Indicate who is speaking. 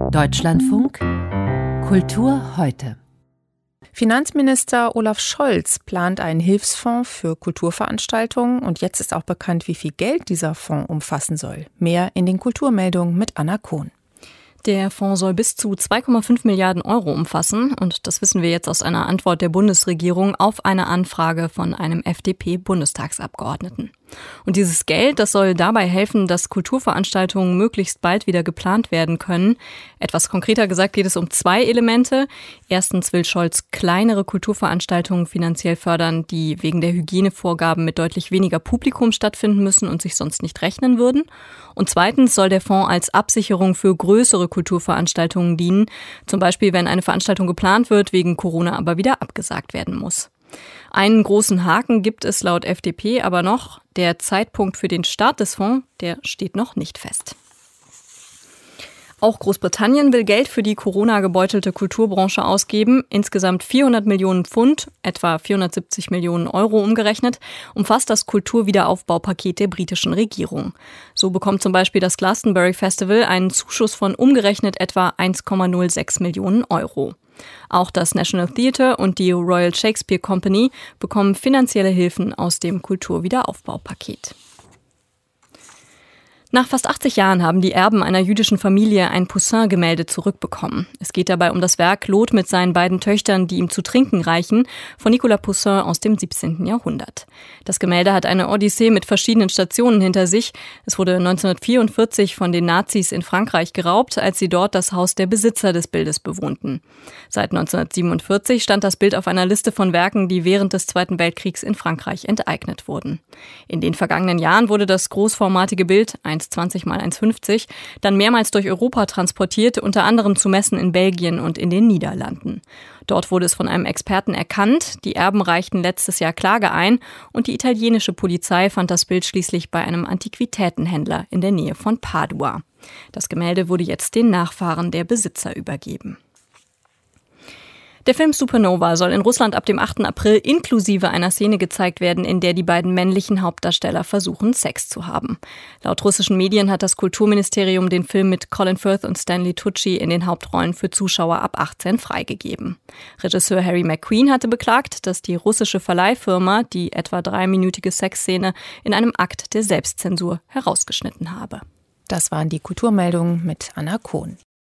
Speaker 1: Deutschlandfunk Kultur heute.
Speaker 2: Finanzminister Olaf Scholz plant einen Hilfsfonds für Kulturveranstaltungen und jetzt ist auch bekannt, wie viel Geld dieser Fonds umfassen soll. Mehr in den Kulturmeldungen mit Anna Kohn.
Speaker 3: Der Fonds soll bis zu 2,5 Milliarden Euro umfassen und das wissen wir jetzt aus einer Antwort der Bundesregierung auf eine Anfrage von einem FDP-Bundestagsabgeordneten. Und dieses Geld, das soll dabei helfen, dass Kulturveranstaltungen möglichst bald wieder geplant werden können. Etwas konkreter gesagt geht es um 2 Elemente. Erstens will Scholz kleinere Kulturveranstaltungen finanziell fördern, die wegen der Hygienevorgaben mit deutlich weniger Publikum stattfinden müssen und sich sonst nicht rechnen würden. Und zweitens soll der Fonds als Absicherung für größere Kulturveranstaltungen dienen. Zum Beispiel, wenn eine Veranstaltung geplant wird, wegen Corona aber wieder abgesagt werden muss. Einen großen Haken gibt es laut FDP aber noch. Der Zeitpunkt für den Start des Fonds, der steht noch nicht fest. Auch Großbritannien will Geld für die Corona-gebeutelte Kulturbranche ausgeben. Insgesamt 400 Millionen Pfund, etwa 470 Millionen Euro umgerechnet, umfasst das Kulturwiederaufbaupaket der britischen Regierung. So bekommt zum Beispiel das Glastonbury Festival einen Zuschuss von umgerechnet etwa 1,06 Millionen Euro. Auch das National Theatre und die Royal Shakespeare Company bekommen finanzielle Hilfen aus dem Kulturwiederaufbaupaket. Nach fast 80 Jahren haben die Erben einer jüdischen Familie ein Poussin-Gemälde zurückbekommen. Es geht dabei um das Werk Lot mit seinen beiden Töchtern, die ihm zu trinken reichen, von Nicolas Poussin aus dem 17. Jahrhundert. Das Gemälde hat eine Odyssee mit verschiedenen Stationen hinter sich. Es wurde 1944 von den Nazis in Frankreich geraubt, als sie dort das Haus der Besitzer des Bildes bewohnten. Seit 1947 stand das Bild auf einer Liste von Werken, die während des Zweiten Weltkriegs in Frankreich enteignet wurden. In den vergangenen Jahren wurde das großformatige Bild, 1,20 x 1,50, dann mehrmals durch Europa transportiert, unter anderem zu Messen in Belgien und in den Niederlanden. Dort wurde es von einem Experten erkannt, die Erben reichten letztes Jahr Klage ein und die italienische Polizei fand das Bild schließlich bei einem Antiquitätenhändler in der Nähe von Padua. Das Gemälde wurde jetzt den Nachfahren der Besitzer übergeben. Der Film Supernova soll in Russland ab dem 8. April inklusive einer Szene gezeigt werden, in der die beiden männlichen Hauptdarsteller versuchen, Sex zu haben. Laut russischen Medien hat das Kulturministerium den Film mit Colin Firth und Stanley Tucci in den Hauptrollen für Zuschauer ab 18 freigegeben. Regisseur Harry McQueen hatte beklagt, dass die russische Verleihfirma die etwa 3-minütige Sexszene in einem Akt der Selbstzensur herausgeschnitten habe.
Speaker 2: Das waren die Kulturmeldungen mit Anna Kohn.